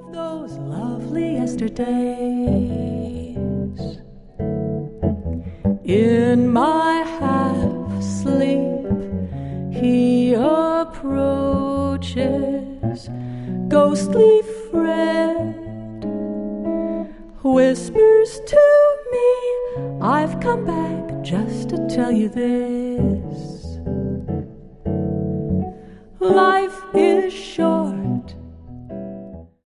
Those lovely yesterdays, in my half sleep he approaches, ghostly friend, whispers to me, I've come back just to tell you this: life is short,